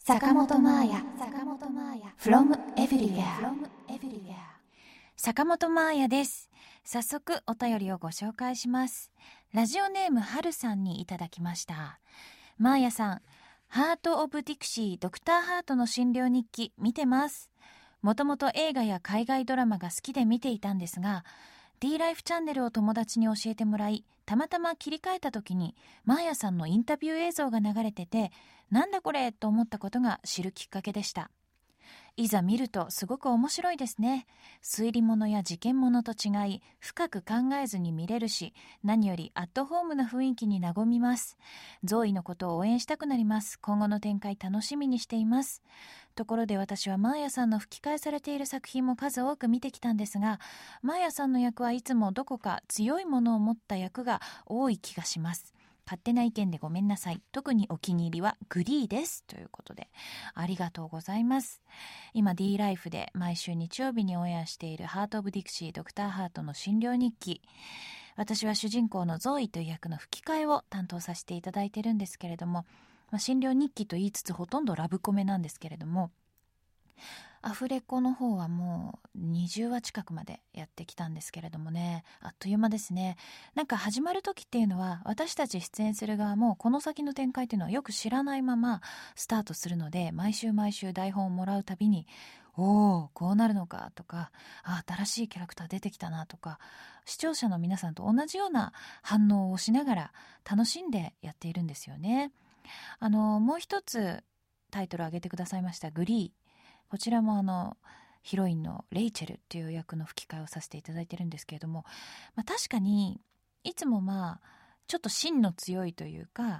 坂本真綾 from everywhere。 坂本真綾です。早速お便りをご紹介します。ラジオネームはるさんにいただきました。真綾さん、ハートオブディクシードクターハートの診療日記見てます。もともと映画や海外ドラマが好きで見ていたんですが、 D ライフチャンネルを友達に教えてもらい、たまたま切り替えた時に真綾さんのインタビュー映像が流れてて、なんだこれと思ったことが知るきっかけでした。いざ見るとすごく面白いですね。推理物や事件物と違い、深く考えずに見れるし、何よりアットホームな雰囲気に和みます。ゾーイのことを応援したくなります。今後の展開楽しみにしています。ところで私は真綾さんの吹き替えされている作品も数多く見てきたんですが、真綾さんの役はいつもどこか強いものを持った役が多い気がします。勝手な意見でごめんなさい。特にお気に入りはグリーです。ということで、ありがとうございます。今 D ライフで毎週日曜日にオンエアしているハートオブディクシードクターハートの診療日記。私は主人公のゾーイという役の吹き替えを担当させていただいているんですけれども、診療日記と言いつつほとんどラブコメなんですけれども、アフレコの方はもう20話近くまでやってきたんですけれどもね、あっという間ですね。なんか始まる時っていうのは、私たち出演する側もこの先の展開っていうのはよく知らないままスタートするので、毎週毎週台本をもらうたびに、おーこうなるのかとか、新しいキャラクター出てきたなとか、視聴者の皆さんと同じような反応をしながら楽しんでやっているんですよね。もう一つタイトル挙げてくださいましたグリー、こちらもヒロインのレイチェルっていう役の吹き替えをさせていただいてるんですけれども、確かにいつもちょっと芯の強いというか、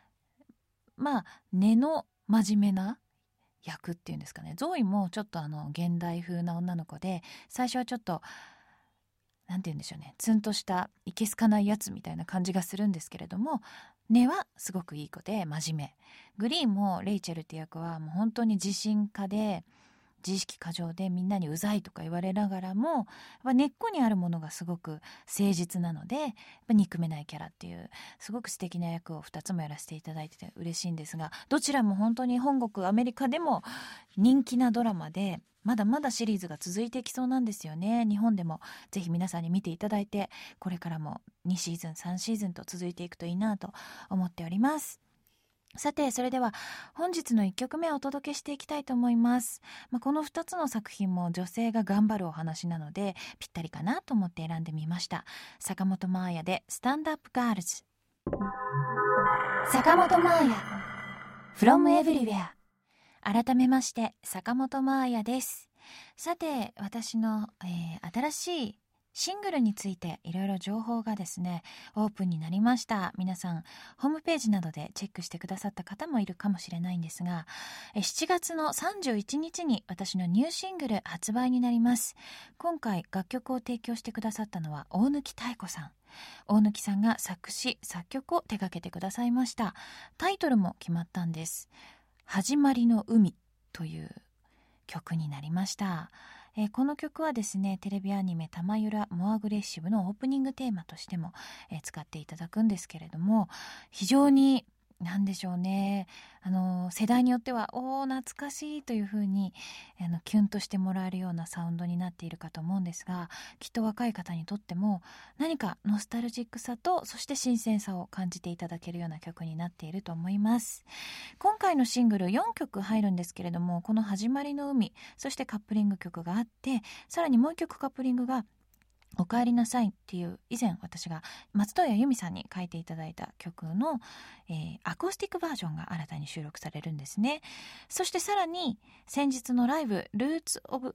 根の真面目な役っていうんですかね。ゾーイもちょっと現代風な女の子で、最初はちょっとなんて言うんでしょうね、ツンとしたいけすかないやつみたいな感じがするんですけれども、根はすごくいい子で真面目。グリーンもレイチェルって役はもう本当に自信家で自意識過剰で、みんなにうざいとか言われながらも根っこにあるものがすごく誠実なので、憎めないキャラっていうすごく素敵な役を2つもやらせていただいてて嬉しいんですが、どちらも本当に本国アメリカでも人気なドラマで、まだまだシリーズが続いていきそうなんですよね。日本でもぜひ皆さんに見ていただいて、これからも2シーズン3シーズンと続いていくといいなと思っております。さて、それでは本日の1曲目をお届けしていきたいと思います。この2つの作品も女性が頑張るお話なのでぴったりかなと思って選んでみました。坂本真綾でスタンドアップガールズ。 坂本真綾 from everywhere。 改めまして坂本真綾です。さて、私の、新しいシングルについていろいろ情報がですねオープンになりました。皆さんホームページなどでチェックしてくださった方もいるかもしれないんですが、7月の31日に私のニューシングル発売になります。今回楽曲を提供してくださったのは大貫妙子さん。大貫さんが作詞作曲を手掛けてくださいました。タイトルも決まったんです。始まりの海という曲になりました。この曲はですね、テレビアニメ玉ゆらモアグレッシブのオープニングテーマとしても、使っていただくんですけれども、非常になんでしょうね、世代によっては懐かしいという風にキュンとしてもらえるようなサウンドになっているかと思うんですが、きっと若い方にとっても何かノスタルジックさと、そして新鮮さを感じていただけるような曲になっていると思います。今回のシングル4曲入るんですけれども、この始まりの海、そしてカップリング曲があって、さらにもう一曲カップリングがおかえりなさいっていう、以前私が松任谷由実さんに書いていただいた曲の、アコースティックバージョンが新たに収録されるんですね。そしてさらに先日のライブ Roots of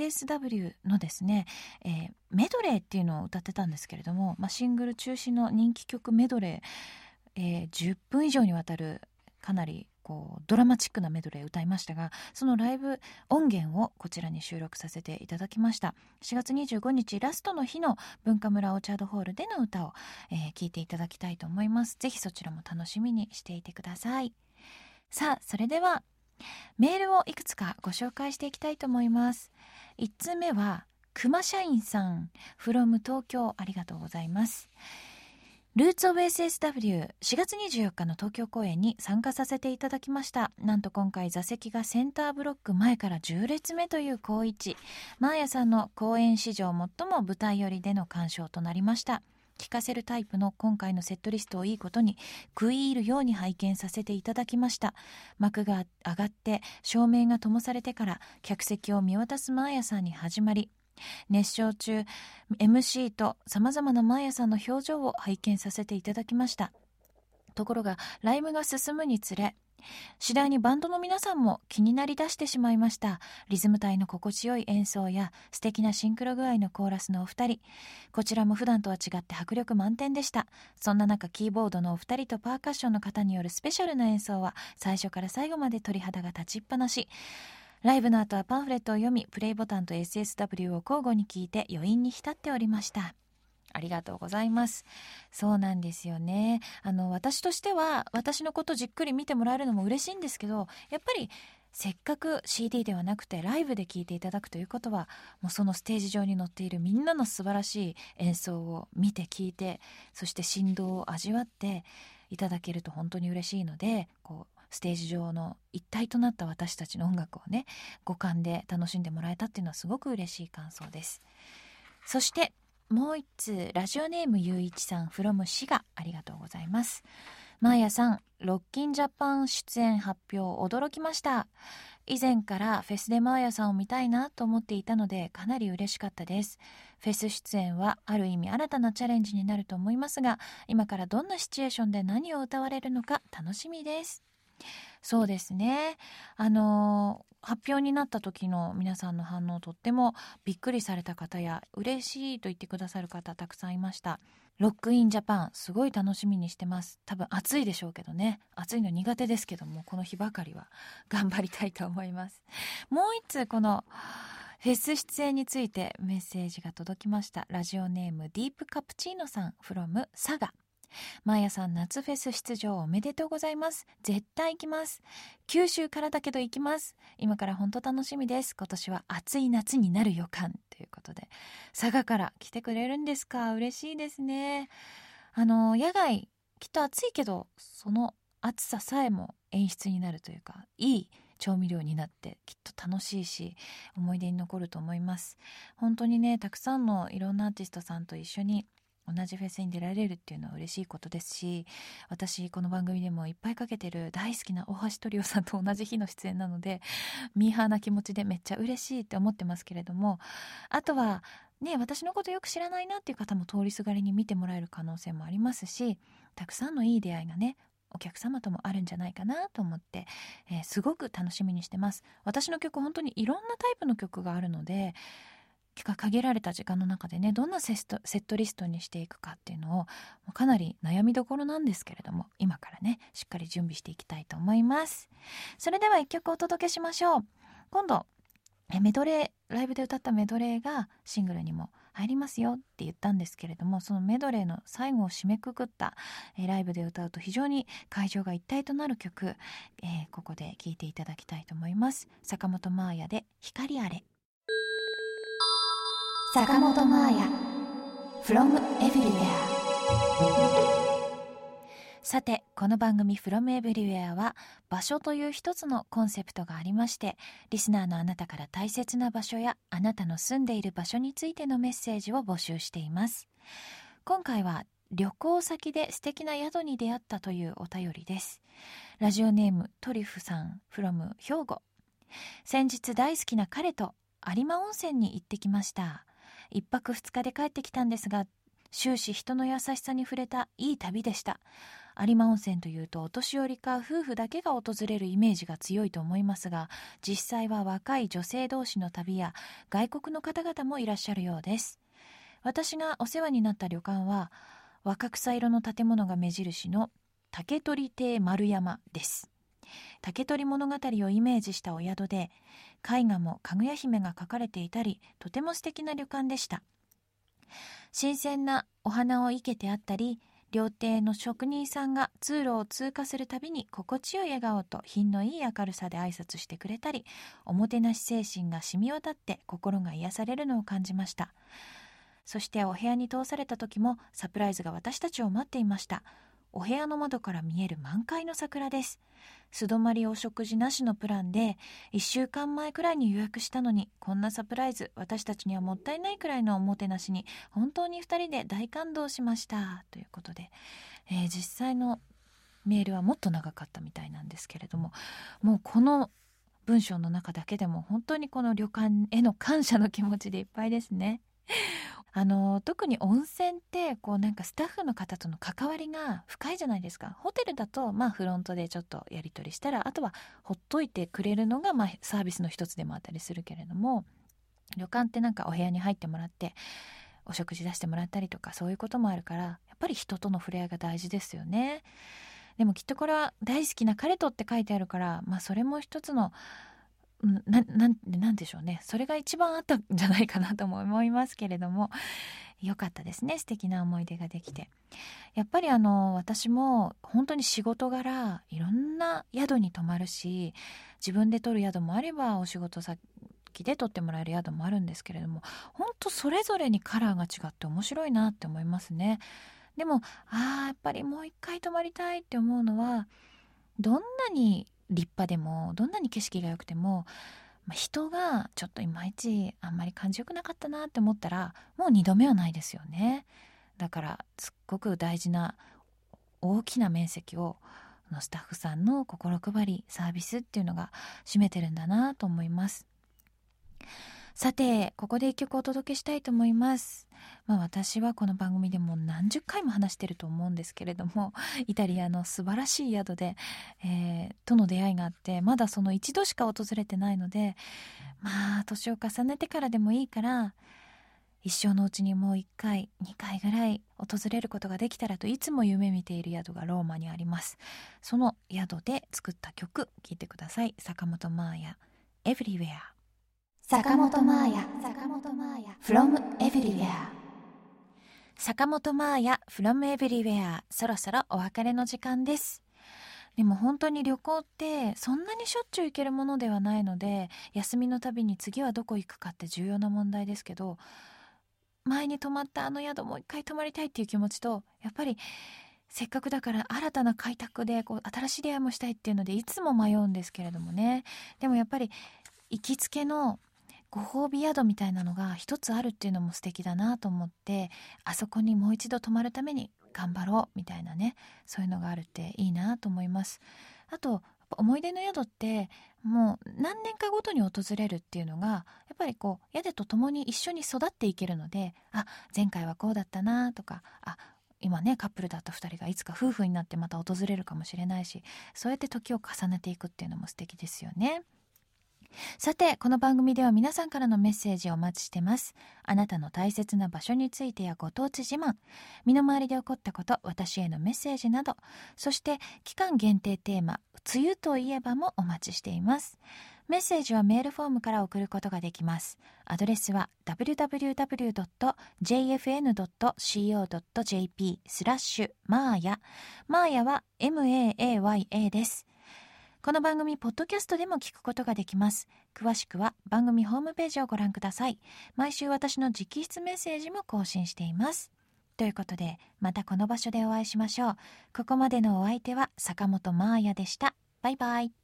SSW のですね、メドレーっていうのを歌ってたんですけれども、シングル中心の人気曲メドレー、10分以上にわたるかなりドラマチックなメドレーを歌いましたが、そのライブ音源をこちらに収録させていただきました。4月25日ラストの日の文化村オーチャードホールでの歌を、聴いていただきたいと思います。ぜひそちらも楽しみにしていてください。さあ、それではメールをいくつかご紹介していきたいと思います。1通目は熊社員さん from 東京、ありがとうございます。 ルーツオブ SSW 4月24日の東京公演に参加させていただきました。なんと今回座席がセンターブロック前から10列目という好位置。マーヤさんの公演史上最も舞台寄りでの鑑賞となりました。聴かせるタイプの今回のセットリストをいいことに食い入るように拝見させていただきました。幕が上がって照明が灯されてから客席を見渡すマーヤさんに始まり、熱唱中 MC とさまざまなマーヤさんの表情を拝見させていただきました。ところがライブが進むにつれ、次第にバンドの皆さんも気になりだしてしまいました。リズム隊の心地よい演奏や素敵なシンクロ具合のコーラスのお二人、こちらも普段とは違って迫力満点でした。そんな中、キーボードのお二人とパーカッションの方によるスペシャルな演奏は最初から最後まで鳥肌が立ちっぱなし。ライブの後はパンフレットを読み、プレイボタンと SSW を交互に聞いて余韻に浸っておりました。ありがとうございます。そうなんですよね。私としては私のことじっくり見てもらえるのも嬉しいんですけど、やっぱりせっかく CD ではなくてライブで聴いていただくということは、もうそのステージ上に乗っているみんなの素晴らしい演奏を見て聴いて、そして振動を味わっていただけると本当に嬉しいので、ステージ上の一体となった私たちの音楽をね、五感で楽しんでもらえたっていうのはすごく嬉しい感想です。そしてもう一通、ラジオネームゆういちさん from 滋賀、ありがとうございます。マーヤさん、ロッキンジャパン出演発表驚きました。以前からフェスでマーヤさんを見たいなと思っていたので、かなり嬉しかったです。フェス出演はある意味新たなチャレンジになると思いますが、今からどんなシチュエーションで何を歌われるのか楽しみです。そうですね。発表になった時の皆さんの反応、とってもびっくりされた方や嬉しいと言ってくださる方たくさんいました。ロックインジャパンすごい楽しみにしてます。多分暑いでしょうけどね、暑いの苦手ですけども、この日ばかりは頑張りたいと思います。もう一通、このフェス出演についてメッセージが届きました。ラジオネームディープカプチーノさん from 佐賀。マーヤさん、夏フェス出場おめでとうございます。絶対行きます。九州からだけど行きます。今から本当楽しみです。今年は暑い夏になる予感ということで、佐賀から来てくれるんですか。嬉しいですね。野外きっと暑いけど、その暑ささえも演出になるというか、いい調味料になってきっと楽しいし思い出に残ると思います。本当にね、たくさんのいろんなアーティストさんと一緒に同じフェスに出られるっていうのは嬉しいことですし、私この番組でもいっぱいかけてる大好きな大橋トリオさんと同じ日の出演なので、ミーハーな気持ちでめっちゃ嬉しいって思ってますけれども、あとはね、私のことよく知らないなっていう方も通りすがりに見てもらえる可能性もありますし、たくさんのいい出会いがね、お客様ともあるんじゃないかなと思って、すごく楽しみにしてます。私の曲、本当にいろんなタイプの曲があるので、限られた時間の中でね、どんなセットリストにしていくかっていうのをかなり悩みどころなんですけれども、今からねしっかり準備していきたいと思います。それでは一曲お届けしましょう。今度メドレー、ライブで歌ったメドレーがシングルにも入りますよって言ったんですけれども、そのメドレーの最後を締めくくったライブで歌うと非常に会場が一体となる曲、ここで聴いていただきたいと思います。坂本真綾で光あれ。 坂本真綾 from everywhere。 さて、この番組 from everywhere は場所という一つのコンセプトがありまして、リスナーのあなたから大切な場所やあなたの住んでいる場所についてのメッセージを募集しています。今回は旅行先で素敵な宿に出会ったというお便りです。ラジオネームトリュフさん from 兵庫。先日大好きな彼と有馬温泉に行ってきました。一泊二日で帰ってきたんですが、終始人の優しさに触れたいい旅でした。有馬温泉というとお年寄りか夫婦だけが訪れるイメージが強いと思いますが、実際は若い女性同士の旅や外国の方々もいらっしゃるようです。私がお世話になった旅館は若草色の建物が目印の竹取亭丸山です。竹取物語をイメージしたお宿で、絵画もかぐや姫が描かれていたり、とても素敵な旅館でした。新鮮なお花を生けてあったり、料亭の職人さんが通路を通過するたびに心地よい笑顔と品のいい明るさで挨拶してくれたり、おもてなし精神が染み渡って心が癒されるのを感じました。 そしてお部屋に通された時もサプライズが私たちを待っていました。お部屋の窓から見える満開の桜です。素泊まりお食事なしのプランで1週間前くらいに予約したのに、こんなサプライズ、私たちにはもったいないくらいのおもてなしに本当に2人で大感動しましたということで、実際のメールはもっと長かったみたいなんですけれども、もうこの文章の中だけでも本当にこの旅館への感謝の気持ちでいっぱいですね。特に温泉ってなんかスタッフの方との関わりが深いじゃないですか。ホテルだとフロントでちょっとやり取りしたら、あとはほっといてくれるのがサービスの一つでもあったりするけれども、旅館ってなんかお部屋に入ってもらってお食事出してもらったりとか、そういうこともあるから、やっぱり人との触れ合いが大事ですよね。でもきっとこれは大好きな彼とって書いてあるから、それも一つのなんでしょうね、それが一番あったんじゃないかなとも思いますけれども、よかったですね。素敵な思い出ができて。やっぱり私も本当に仕事柄いろんな宿に泊まるし、自分で取る宿もあればお仕事先で取ってもらえる宿もあるんですけれども、本当それぞれにカラーが違って面白いなって思いますね。でもやっぱりもう一回泊まりたいって思うのは、どんなに立派でもどんなに景色が良くても、人がちょっといまいちあんまり感じよくなかったなって思ったら、もう二度目はないですよね。だからすっごく大事な大きな面積をスタッフさんの心配り、サービスっていうのが占めてるんだなと思います。さて、ここで一曲お届けしたいと思います。私はこの番組でも何十回も話してると思うんですけれども、イタリアの素晴らしい宿で、との出会いがあって、まだその一度しか訪れてないので、年を重ねてからでもいいから、一生のうちにもう1回2回ぐらい訪れることができたらといつも夢見ている宿がローマにあります。その宿で作った曲、聴いてください。坂本真綾、Everywhere。 坂本真綾 from everywhere。 坂本真綾 from everywhere。 そろそろお別れの時間です。でも本当に旅行ってそんなにしょっちゅう行けるものではないので、休みのたびに次はどこ行くかって重要な問題ですけど、前に泊まった宿もう一回泊まりたいっていう気持ちと、やっぱりせっかくだから新たな開拓で新しい出会いもしたいっていうのでいつも迷うんですけれどもね。でもやっぱり行きつけのご褒美宿みたいなのが一つあるっていうのも素敵だなと思って、あそこにもう一度泊まるために頑張ろうみたいなね、そういうのがあるっていいなと思います。あと思い出の宿ってもう何年かごとに訪れるっていうのが、やっぱり宿と共に一緒に育っていけるので、前回はこうだったなとか、今ねカップルだった2人がいつか夫婦になってまた訪れるかもしれないし、そうやって時を重ねていくっていうのも素敵ですよね。さて、この番組では皆さんからのメッセージをお待ちしてます。あなたの大切な場所についてやご当地自慢、身の回りで起こったこと、私へのメッセージなど、そして期間限定テーマ、梅雨といえばもお待ちしています。メッセージはメールフォームから送ることができます。アドレスは www.jfn.co.jp/maaya。マーヤは MAAYA です。この番組ポッドキャストでも聞くことができます。詳しくは番組ホームページをご覧ください。毎週私の直筆メッセージも更新しています。ということで、またこの場所でお会いしましょう。ここまでのお相手は坂本真綾でした。バイバイ。